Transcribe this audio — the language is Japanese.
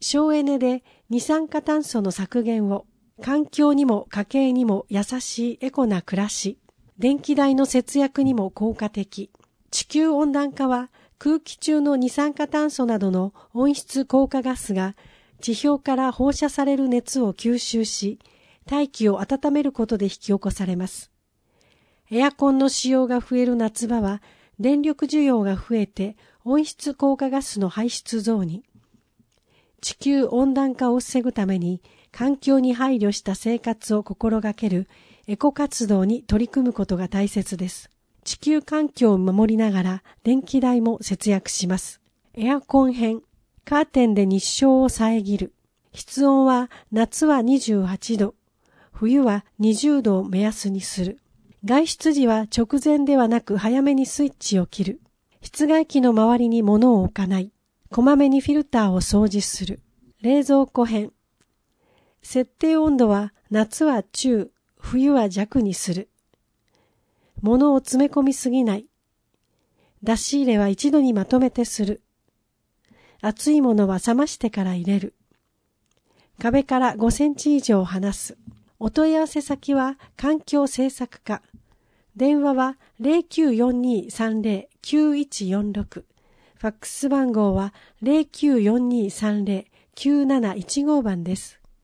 省エネで二酸化炭素の削減を、環境にも家計にも優しいエコな暮らし、電気代の節約にも効果的。地球温暖化は空気中の二酸化炭素などの温室効果ガスが地表から放射される熱を吸収し、大気を温めることで引き起こされます。エアコンの使用が増える夏場は電力需要が増えて温室効果ガスの排出増に。地球温暖化を防ぐために環境に配慮した生活を心がけるエコ活動に取り組むことが大切です。地球環境を守りながら電気代も節約します。エアコン編、カーテンで日照を遮る。室温は夏は28度、冬は20度を目安にする。外出時は直前ではなく早めにスイッチを切る。室外機の周りに物を置かない。こまめにフィルターを掃除する。冷蔵庫編。設定温度は夏は中、冬は弱にする。物を詰め込みすぎない。出し入れは一度にまとめてする。熱いものは冷ましてから入れる。壁から5センチ以上離す。お問い合わせ先は環境政策課。電話は 0942309146。ファックス番号は 0942309715 番です。